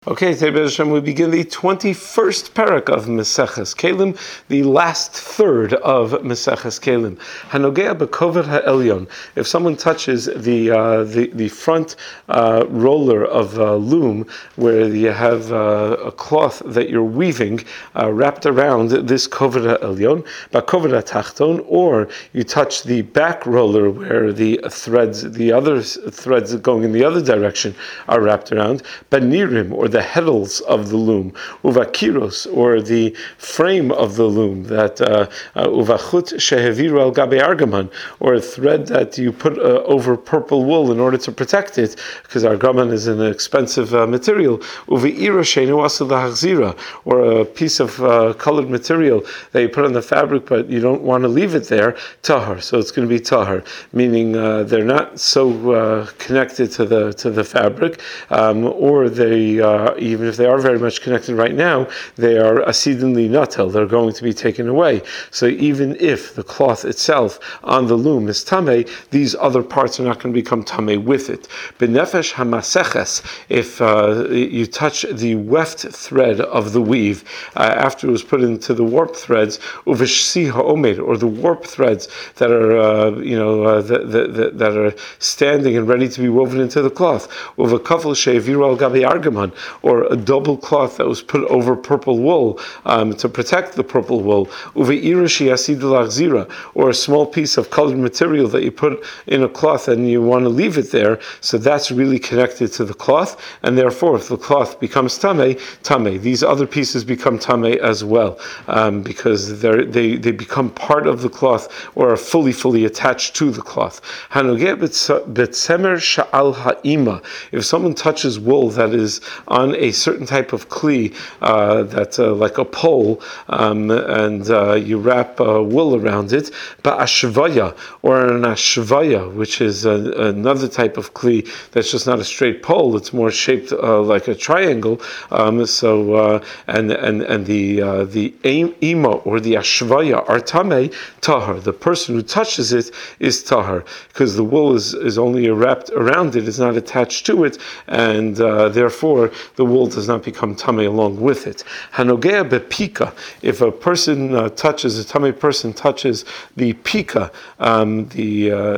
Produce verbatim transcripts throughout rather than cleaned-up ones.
Okay, today, Be'ez Hashem, we begin the twenty-first parak of Maseches Kelim, the last third of Maseches Kelim. Hanogea b'kover ha'elyon. If someone touches the uh, the, the front uh, roller of uh, loom, where you have uh, a cloth that you're weaving uh, wrapped around this kover ha'elyon, b'kover ha'tachton, or you touch the back roller where the threads, the other threads going in the other direction, are wrapped around, b'nirim, or the heddles of the loom, uvakiros, or the frame of the loom, that uh, uh, uvachut sheheviru al gabe argaman, or a thread that you put uh, over purple wool in order to protect it, because argaman is an expensive uh, material, uveira sheinu asu lahachzira, or a piece of uh, colored material that you put on the fabric but you don't want to leave it there, tahar. So it's going to be tahar, meaning uh, they're not so uh, connected to the to the fabric, um, or they uh, even if they are very much connected right now, they are asidinli natel, they're going to be taken away. So even if the cloth itself on the loom is tameh, these other parts are not going to become tameh with it. Benefesh hamaseches, if uh, you touch the weft thread of the weave uh, after it was put into the warp threads, uveshsi ha'omed, or the warp threads that are uh, you know uh, that, that, that are standing and ready to be woven into the cloth, uvekafel she'eviru al gabe argaman, or a double cloth that was put over purple wool um, to protect the purple wool, or a small piece of colored material that you put in a cloth and you want to leave it there, so that's really connected to the cloth, and therefore if the cloth becomes tameh, tameh, these other pieces become tameh as well, um, because they they become part of the cloth or are fully, fully attached to the cloth. If someone touches wool that is on a certain type of kli, uh, that's uh, like a pole, um, and uh, you wrap uh, wool around it, ba'ashvaya, or an ashvaya, which is a, another type of kli that's just not a straight pole, it's more shaped uh, like a triangle, um, so, uh, and, and, and the, uh, the ima, or the ashvaya, are tameh, tahar. The person who touches it is tahar, because the wool is, is only wrapped around it, it's not attached to it, and uh, therefore the wool does not become tameh along with it. Hanogea bepika, if a person uh, touches, a tameh person touches the pika, um, the, uh,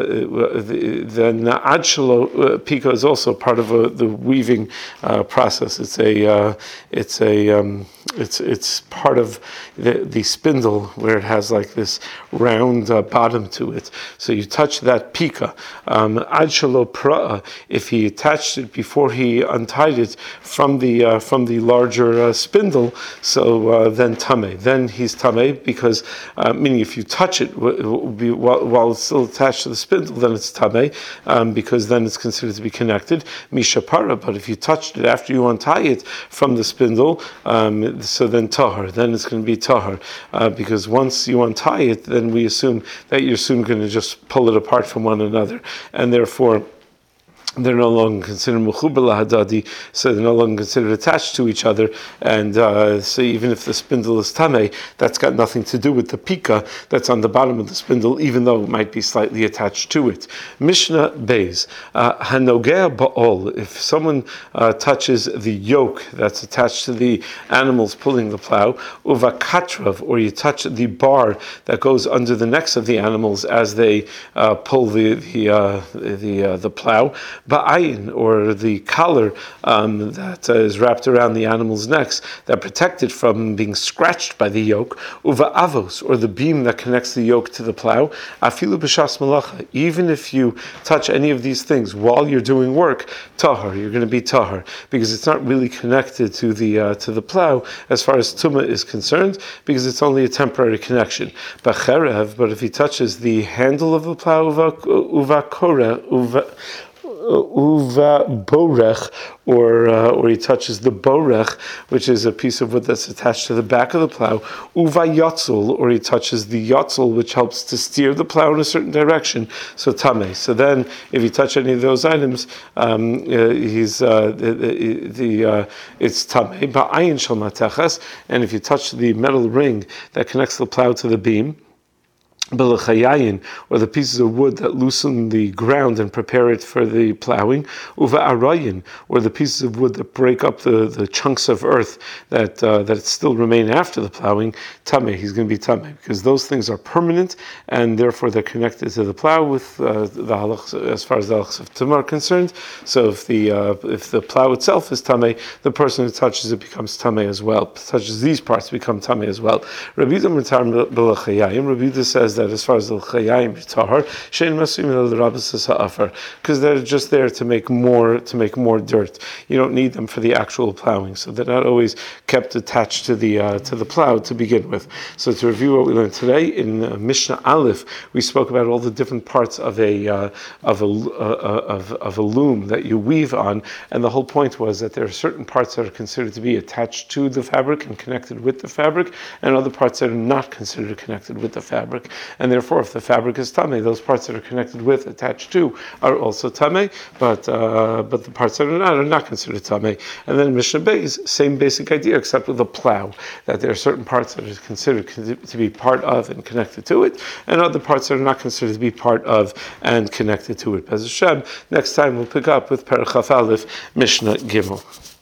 the the na'ad shelo uh, pika is also part of a, the weaving uh, process. It's a uh, it's a um, it's it's part of the, the spindle where it has like this round uh, bottom to it. So you touch that pika. Um, ad shelo pra'a, if he attached it before he untied it from the uh, from the larger uh, spindle, so uh, then tameh, then he's tameh, because uh, meaning if you touch it w- w- be, while, while it's still attached to the spindle, then it's tameh, um, because then it's considered to be connected. Mishapara, but if you touched it after you untie it from the spindle, um, so then tahar, then it's going to be tahar, uh, because once you untie it, then we assume that you're soon going to just pull it apart from one another, and therefore they're no longer considered mechuber lahadadi, so they're no longer considered attached to each other, and uh, so even if the spindle is tameh, that's got nothing to do with the pika that's on the bottom of the spindle, even though it might be slightly attached to it. Mishnah Beis, hanogea ba'ol, if someone uh, touches the yoke that's attached to the animals pulling the plow, uvakatrav, or you touch the bar that goes under the necks of the animals as they uh, pull the the uh, the, uh, the plow, ba'ayin, or the collar um, that uh, is wrapped around the animal's necks that protect it from being scratched by the yoke, uva'avos, or the beam that connects the yoke to the plow, afilu b'shas malacha, even if you touch any of these things while you're doing work, tahar, you're going to be tahar, because it's not really connected to the uh, to the plow as far as tumah is concerned, because it's only a temporary connection. B'cherev, but if he touches the handle of the plow, uva'koreh, uva uva borech, or uh, or he touches the borech, which is a piece of wood that's attached to the back of the plow, uva yotzul, or he touches the yotzul, which helps to steer the plow in a certain direction, so tameh. So then, if you touch any of those items, um, uh, he's uh, the, the, the uh, it's tameh. Ba'ayin shel mateches, and if you touch the metal ring that connects the plow to the beam, Belachayayin, or the pieces of wood that loosen the ground and prepare it for the plowing, uva arayin, or the pieces of wood that break up the, the chunks of earth that uh, that still remain after the plowing, tameh, he's going to be tameh, because those things are permanent and therefore they're connected to the plow with uh, the halachs, as far as the halachs of tamah are concerned. So if the uh, if the plow itself is tameh, the person who touches it becomes tameh as well. Touches these parts become tameh as well. Rabbi Yehuda Belachayayin, Rabbi Yehuda says that as far as the chayayim tahar, shein masuim el rabas ha'afar, because they're just there to make more to make more dirt. You don't need them for the actual plowing, so they're not always kept attached to the uh, to the plow to begin with. So to review what we learned today in uh, Mishnah Aleph, we spoke about all the different parts of a uh, of a uh, of, of a loom that you weave on, and the whole point was that there are certain parts that are considered to be attached to the fabric and connected with the fabric, and other parts that are not considered connected with the fabric. And therefore, if the fabric is tameh, those parts that are connected with, attached to, are also tameh, but uh, but the parts that are not are not considered tameh. And then Mishnah Beis, same basic idea, except with the plow, that there are certain parts that are considered to be part of and connected to it, and other parts that are not considered to be part of and connected to it. Bez Hashem, next time we'll pick up with Perek Chaf Aleph, Mishnah Gimel.